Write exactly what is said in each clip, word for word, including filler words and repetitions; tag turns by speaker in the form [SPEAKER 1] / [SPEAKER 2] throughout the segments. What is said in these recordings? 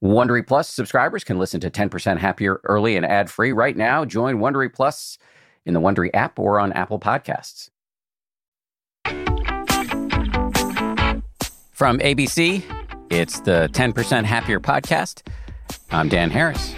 [SPEAKER 1] Wondery Plus subscribers can listen to ten percent Happier early and ad-free right now. Join Wondery Plus in the Wondery app or on Apple Podcasts. From A B C, it's the ten percent Happier podcast. I'm Dan Harris.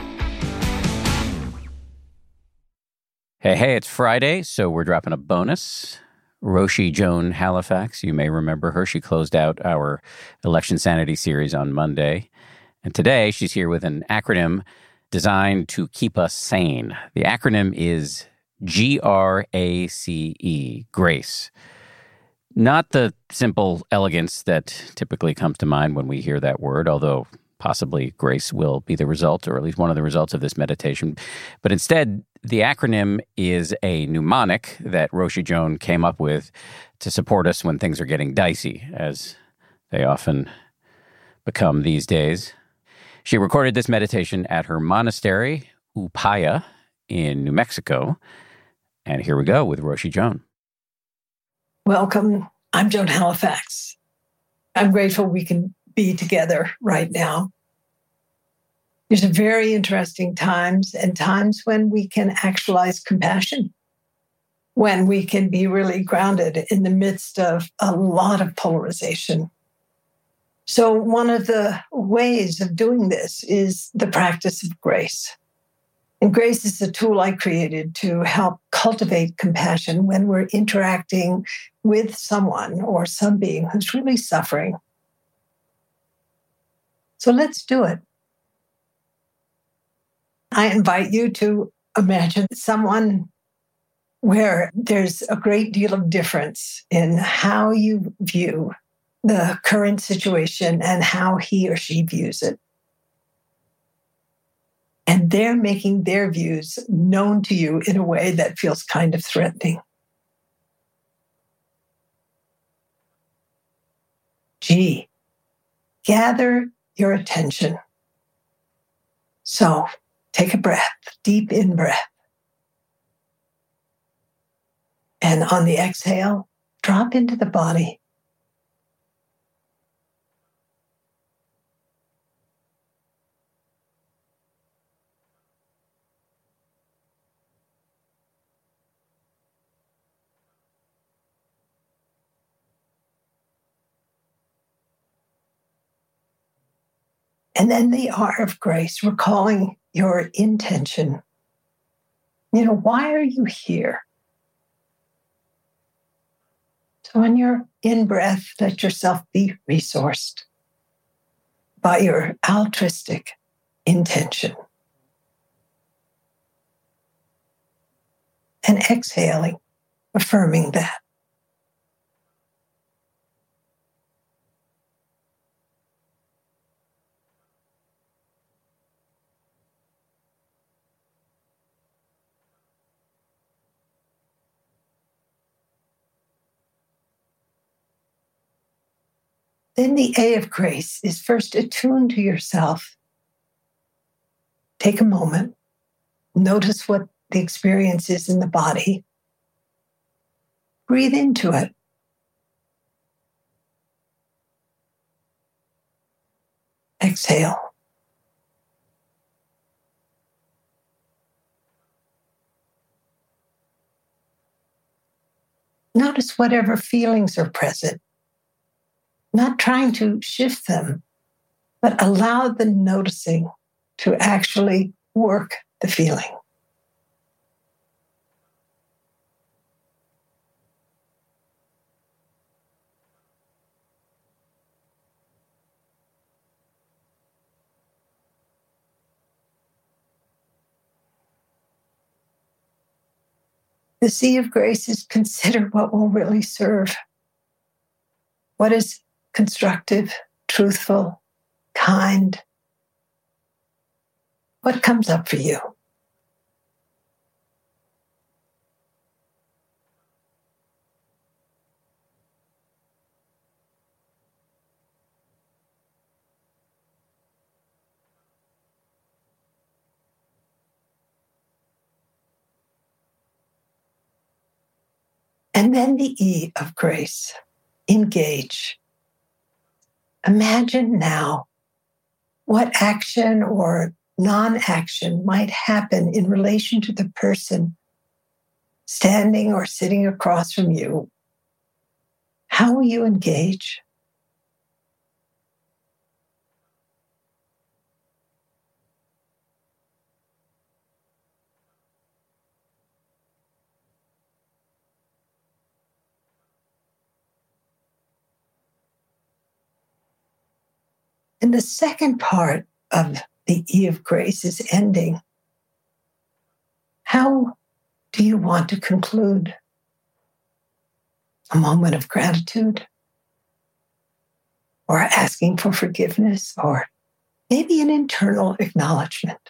[SPEAKER 1] Hey, hey, it's Friday, so we're dropping a bonus. Roshi Joan Halifax, you may remember her. She closed out our Election Sanity series on Monday. And today, she's here with an acronym designed to keep us sane. The acronym is G R A C E, GRACE. Not the simple elegance that typically comes to mind when we hear that word, although possibly grace will be the result, or at least one of the results of this meditation. But instead, the acronym is a mnemonic that Roshi Joan came up with to support us when things are getting dicey, as they often become these days. She recorded this meditation at her monastery, Upaya, in New Mexico. And here we go with Roshi Joan.
[SPEAKER 2] Welcome. I'm Joan Halifax. I'm grateful we can be together right now. These are very interesting times, and times when we can actualize compassion, when we can be really grounded in the midst of a lot of polarization. So one of the ways of doing this is the practice of grace. And grace is a tool I created to help cultivate compassion when we're interacting with someone or some being who's really suffering. So let's do it. I invite you to imagine someone where there's a great deal of difference in how you view the current situation and how he or she views it. And they're making their views known to you in a way that feels kind of threatening. G, gather your attention. So take a breath, deep in breath. And on the exhale, drop into the body. And then the R of grace, recalling your intention. You know, why are you here? So on your in-breath, let yourself be resourced by your altruistic intention. And exhaling, affirming that. Then the A of grace is first attune to yourself. Take a moment. Notice what the experience is in the body. Breathe into it. Exhale. Notice whatever feelings are present. Not trying to shift them, but allow the noticing to actually work the feeling. The C of grace is consider what will really serve. What is constructive, truthful, kind? What comes up for you? And then the E of grace, engage. Imagine now what action or non-action might happen in relation to the person standing or sitting across from you. How will you engage? And the second part of the E of Grace is ending. How do you want to conclude? A moment of gratitude? Or asking for forgiveness? Or maybe an internal acknowledgement?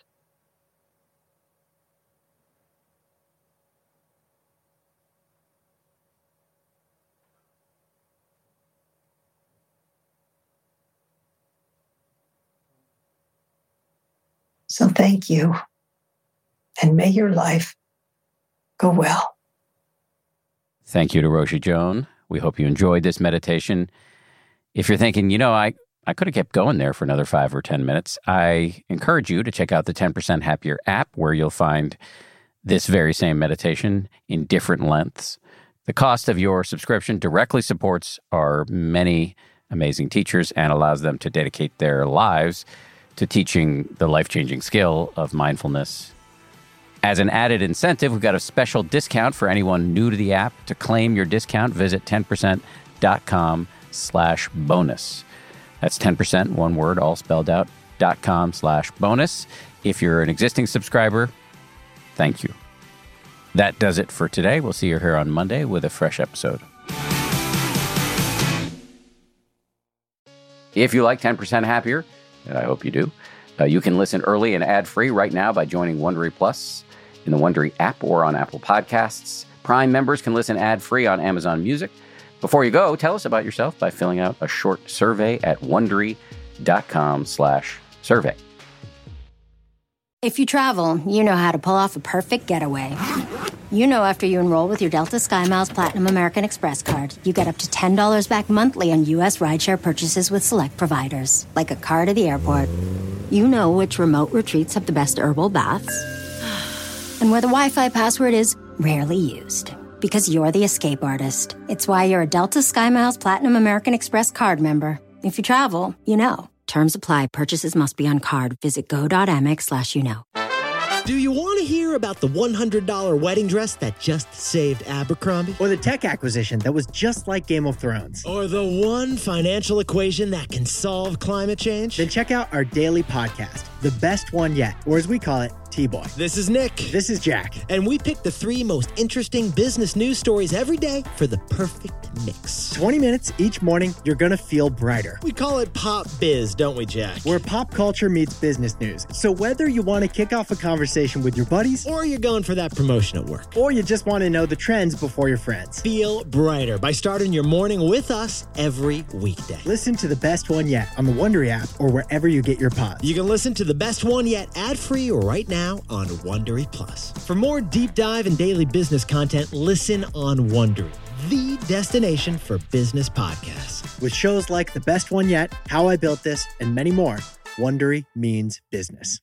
[SPEAKER 2] So thank you, and may your life go well.
[SPEAKER 1] Thank you to Roshi Joan. We hope you enjoyed this meditation. If you're thinking, you know, I, I could have kept going there for another five or ten minutes, I encourage you to check out the ten percent Happier app, where you'll find this very same meditation in different lengths. The cost of your subscription directly supports our many amazing teachers and allows them to dedicate their lives to teaching the life-changing skill of mindfulness. As an added incentive, we've got a special discount for anyone new to the app. To claim your discount, visit ten percent dot com slash bonus. That's ten percent, one word, all spelled out, dot com slash bonus. If you're an existing subscriber, thank you. That does it for today. We'll see you here on Monday with a fresh episode. If you like ten percent Happier, and I hope you do, uh, you can listen early and ad-free right now by joining Wondery Plus in the Wondery app or on Apple Podcasts. Prime members can listen ad-free on Amazon Music. Before you go, tell us about yourself by filling out a short survey at Wondery.com slash survey.
[SPEAKER 3] If you travel, you know how to pull off a perfect getaway. You know after you enroll with your Delta SkyMiles Platinum American Express card, you get up to ten dollars back monthly on U S rideshare purchases with select providers, like a car to the airport. You know which remote retreats have the best herbal baths, and where the Wi-Fi password is rarely used, because you're the escape artist. It's why you're a Delta SkyMiles Platinum American Express card member. If you travel, you know. Terms apply. Purchases must be on card. Visit go.amex slash you know.
[SPEAKER 4] Do you want to hear about the one hundred dollars wedding dress that just saved Abercrombie?
[SPEAKER 5] Or the tech acquisition that was just like Game of Thrones?
[SPEAKER 4] Or the one financial equation that can solve climate change?
[SPEAKER 5] Then check out our daily podcast, The Best One Yet, or as we call it, T-Boy.
[SPEAKER 4] This is Nick.
[SPEAKER 5] This is Jack.
[SPEAKER 4] And we pick the three most interesting business news stories every day for the perfect mix.
[SPEAKER 5] twenty minutes each morning, you're going to feel brighter.
[SPEAKER 4] We call it Pop Biz, don't we, Jack?
[SPEAKER 5] Where pop culture meets business news. So whether you want to kick off a conversation with your buddies,
[SPEAKER 4] or you're going for that promotion at work,
[SPEAKER 5] or you just want to know the trends before your friends,
[SPEAKER 4] feel brighter by starting your morning with us every weekday.
[SPEAKER 5] Listen to The Best One Yet on the Wondery app or wherever you get your pods.
[SPEAKER 4] You can listen to The Best One Yet ad-free right now on Wondery Plus. For more deep dive and daily business content, listen on Wondery, the destination for business podcasts.
[SPEAKER 5] With shows like The Best One Yet, How I Built This, and many more, Wondery means business.